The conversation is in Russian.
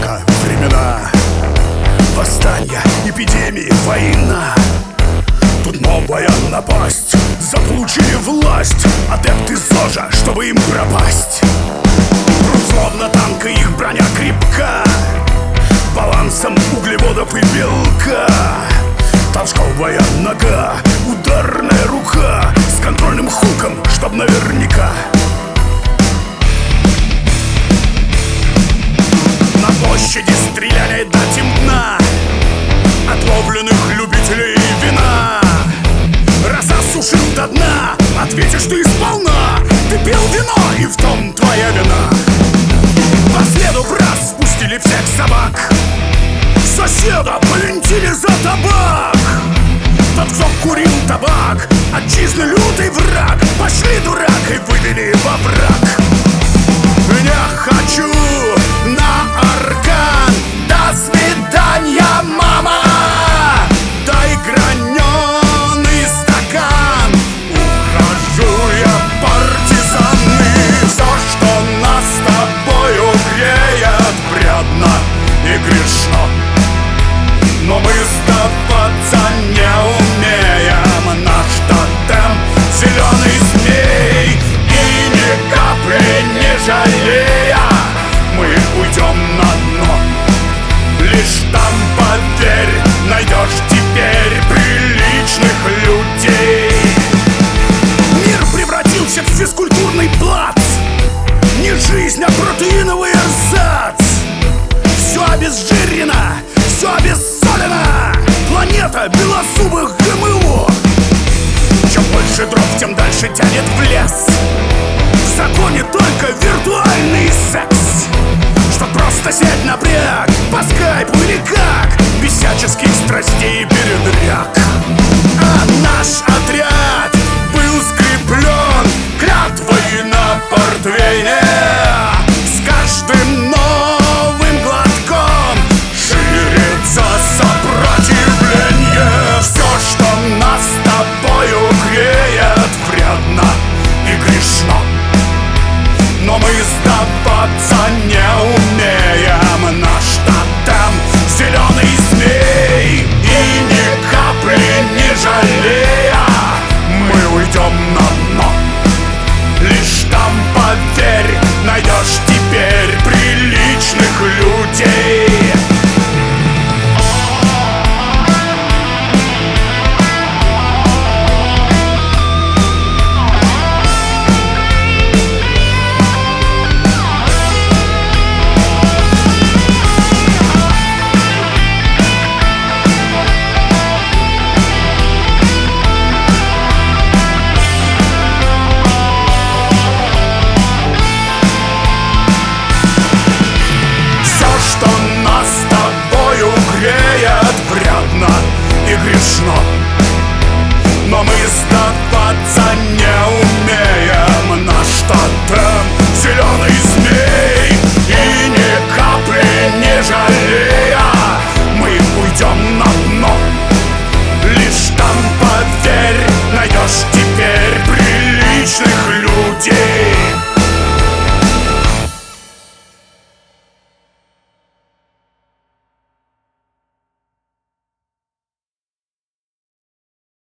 века времена. Восстания, эпидемии, война. Тут новая напасть, заполучили власть адепты ЗОЖа, чтобы им пропасть. Прут словно танк, и их броня крепка балансом углеводов и белка. Толчковая нога, ударная рука с контрольным хуком, чтоб наверняка. На площади стреляли до темна отловленных любителей вина. Раз осушил до дна, ответишь ты сполна. Ты пил вино, и в том твоя вина. По следу в раз спустили всех собак, соседа полентили за табак. Тот, кто курил табак, отчизны лютый враг, пошли, дурак, и вывели во враг. Не хочу на Аркан, до свидания, мама. Дай граненый стакан. Ухожу я, партизаны. Все, что нас с тобою греет, вредно и грешно, но мы сдаваться не умеем. Наш тотем — зеленый змей, и ни капли не жалея мы уйдем на дно. Лишь там, поверь, найдешь теперь приличных людей. Мир превратился в физкультурный плац, не жизнь, а протеиновый эрзац. Все обезжирено, все обессолено, планета белозубых ГМО. Чем больше дров, тем дальше тянет в лес. В законе только виртуальный секс, чтоб просто снять напряг по скайпу или как, без всяческих страстей и передряг. А наш отряд был скреплен клятвой на портвейне.